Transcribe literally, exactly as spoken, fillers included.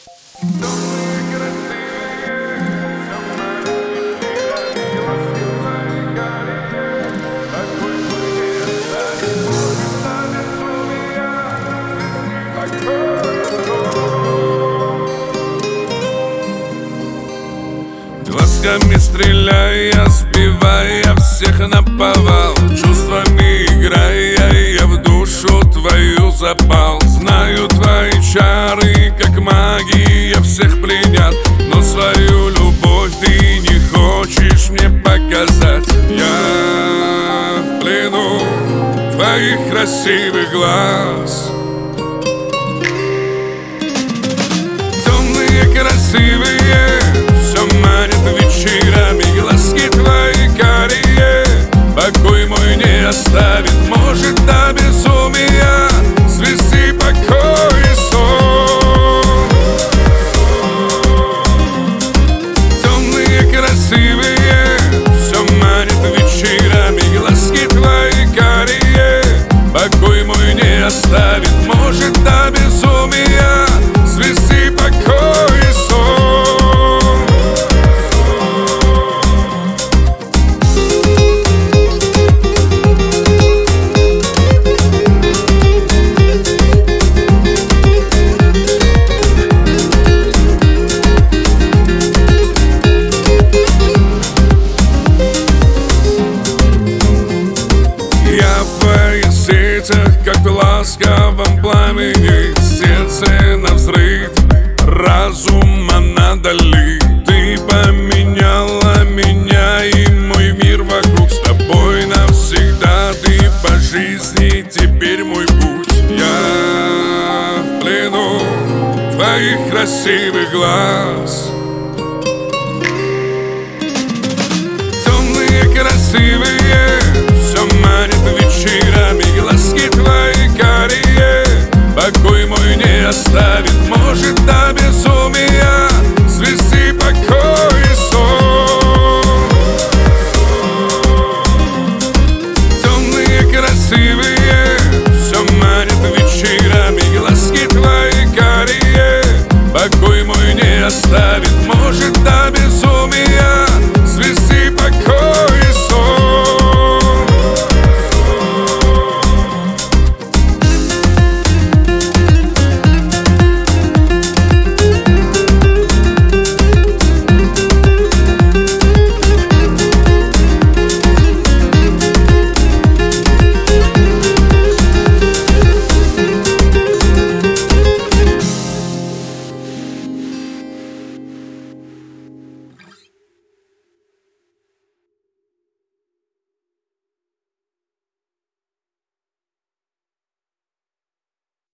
Глазками стреляя, сбивая всех наповал, чувствами играя, я в душу твою запал. Знаю, твои чары, как магия, всех пленят, но свою любовь ты не хочешь мне показать. Я в плену твоих красивых глаз, темные, красивые, все манит вечерами, глазки твои карие. Покой мой не оставит, может до безумия свести покой и сон. Темные, красивые, все манит вечерами, глазки твои карие. Покой мой не оставит, может до безумия свести покой и сон. Как в ласковом пламени, сердце навзрыв, разума надали. Ты поменяла меня и мой мир вокруг, с тобой навсегда. Ты по жизни теперь мой путь. Я в плену твоих красивых глаз, темные, красивые, все манит вечерами, глазки твои карие. Покой мой не оставит, может до безумия